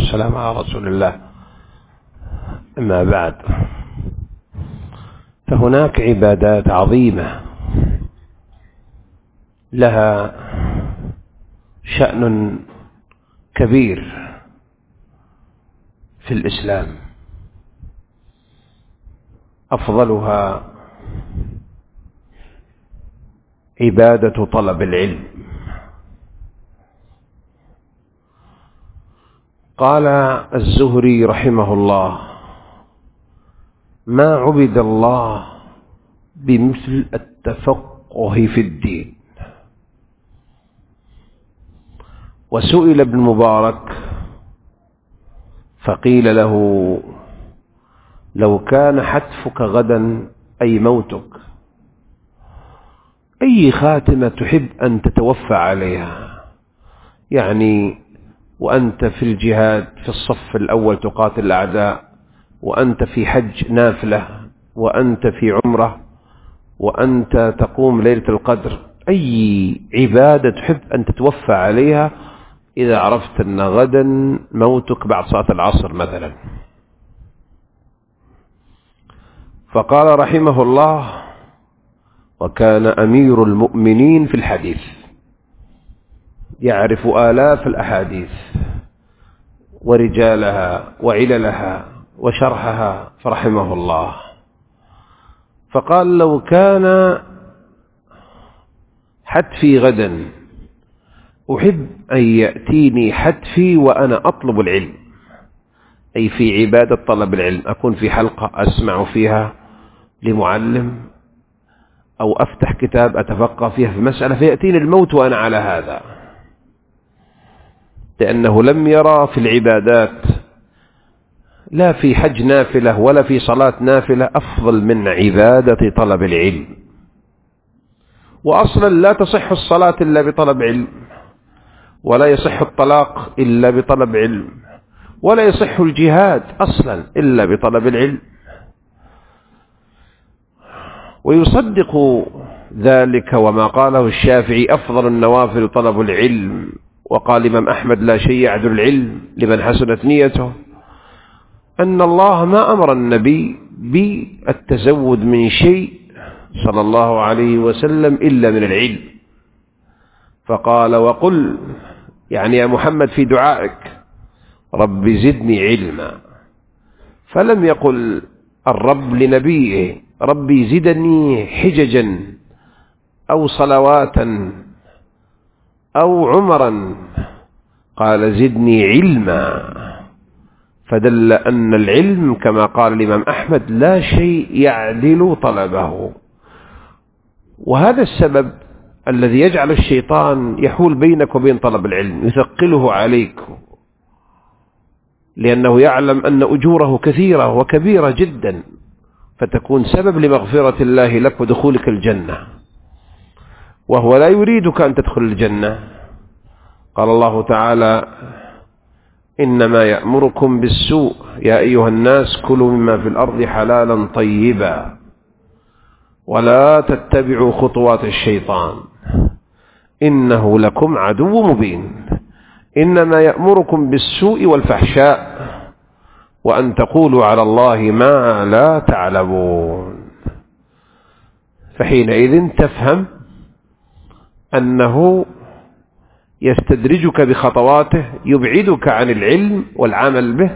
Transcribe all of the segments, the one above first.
والسلام على رسول الله. أما بعد، فهناك عبادات عظيمة لها شأن كبير في الإسلام، أفضلها عبادة طلب العلم. قال الزهري رحمه الله: ما عبد الله بمثل التفقه في الدين. وسئل ابن مبارك فقيل له: لو كان حتفك غدا أي موتك، أي خاتمة تحب أن تتوفى عليها؟ يعني وأنت في الجهاد في الصف الأول تقاتل الأعداء، وأنت في حج نافلة، وأنت في عمرة، وأنت تقوم ليلة القدر، أي عبادة تحب أن تتوفى عليها إذا عرفت أن غدا موتك بعد صلاة العصر مثلا؟ فقال رحمه الله: وكان أمير المؤمنين في الحديث، يعرف آلاف الأحاديث ورجالها وعللها وشرحها فرحمه الله. فقال: لو كان حتفي غدا أحب أن يأتيني حتفي وأنا أطلب العلم، أي في عبادة طلب العلم، أكون في حلقة أسمع فيها لمعلم، أو أفتح كتاب أتفقه فيها في مسألة فيأتيني الموت وأنا على هذا، لأنه لم يرى في العبادات لا في حج نافلة ولا في صلاة نافلة أفضل من عبادة طلب العلم. وأصلا لا تصح الصلاة إلا بطلب علم، ولا يصح الطلاق إلا بطلب علم، ولا يصح الجهاد أصلا إلا بطلب العلم. ويصدق ذلك وما قاله الشافعي: أفضل النوافل طلب العلم. وقال الإمام أحمد: لا شيء يعدل العلم لمن حسنت نيته. أن الله ما أمر النبي بالتزود من شيء صلى الله عليه وسلم إلا من العلم، فقال: وقل، يعني يا محمد في دعائك: رب زدني علما. فلم يقل الرب لنبيه: ربي زدني حججا أو صلواتا أو عمرا، قال: زدني علما. فدل أن العلم كما قال الإمام أحمد لا شيء يعدل طلبه. وهذا السبب الذي يجعل الشيطان يحول بينك وبين طلب العلم، يثقله عليك، لأنه يعلم أن أجوره كثيرة وكبيرة جدا، فتكون سبب لمغفرة الله لك ودخولك الجنة، وهو لا يريدك أن تدخل الجنة. قال الله تعالى: إنما يأمركم بالسوء يا أيها الناس كلوا مما في الأرض حلالا طيبا ولا تتبعوا خطوات الشيطان إنه لكم عدو مبين. إنما يأمركم بالسوء والفحشاء وأن تقولوا على الله ما لا تعلمون. فحينئذ تفهم أنه يستدرجك بخطواته، يبعدك عن العلم والعمل به،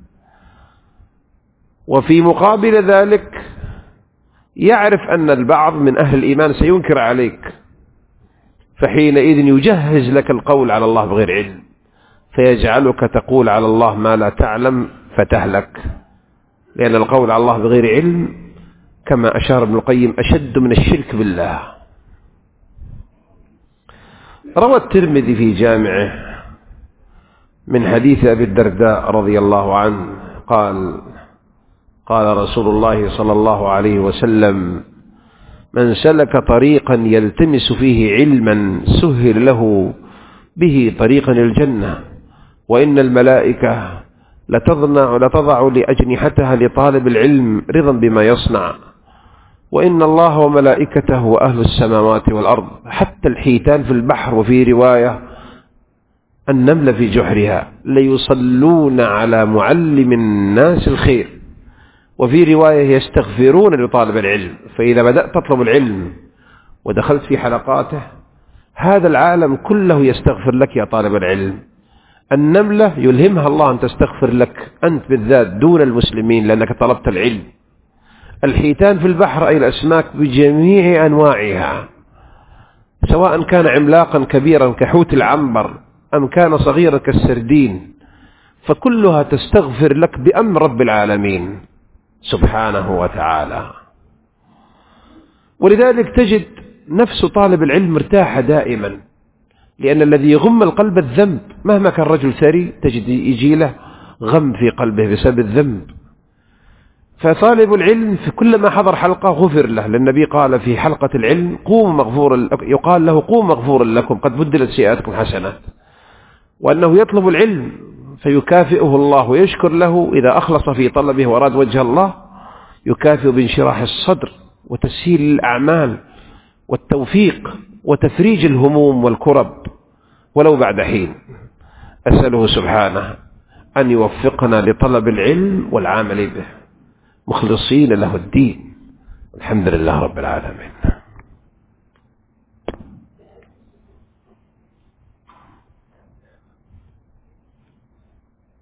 وفي مقابل ذلك يعرف أن البعض من أهل الإيمان سينكر عليك، فحينئذ يجهز لك القول على الله بغير علم، فيجعلك تقول على الله ما لا تعلم فتهلك. لأن القول على الله بغير علم كما أشار ابن القيم أشد من الشرك بالله. روى الترمذي في جامعه من حديث أبي الدرداء رضي الله عنه قال: قال رسول الله صلى الله عليه وسلم: من سلك طريقا يلتمس فيه علما سهل له به طريقا الجنة، وإن الملائكة لتضع لأجنحتها لطالب العلم رضا بما يصنع، وإن الله وملائكته وأهل السماوات والأرض حتى الحيتان في البحر، وفي رواية النمل في جحرها ليصلون على معلم الناس الخير. وفي رواية يستغفرون لطالب العلم. فإذا بدأت تطلب العلم ودخلت في حلقاته هذا العالم كله يستغفر لك يا طالب العلم. النملة يلهمها الله أن تستغفر لك أنت بالذات دون المسلمين لأنك طلبت العلم. الحيتان في البحر أي الأسماك بجميع أنواعها سواء كان عملاقا كبيرا كحوت العنبر أم كان صغيرا كالسردين فكلها تستغفر لك بأمر رب العالمين سبحانه وتعالى. ولذلك تجد نفس طالب العلم مرتاحة دائما، لأن الذي يغم القلب الذنب. مهما كان رجل ثري تجد يجي له غم في قلبه بسبب الذنب. فطالب العلم في كل ما حضر حلقة غفر له، للنبي قال في حلقة العلم يقال له قوم مغفورا لكم قد بدلت سيئاتكم حسنات. وأنه يطلب العلم فيكافئه الله ويشكر له إذا أخلص في طلبه وأراد وجه الله، يكافئ بانشراح الصدر وتسهيل الأعمال والتوفيق وتفريج الهموم والكرب ولو بعد حين. أسأله سبحانه أن يوفقنا لطلب العلم والعمل به مخلصين له الدين. الحمد لله رب العالمين.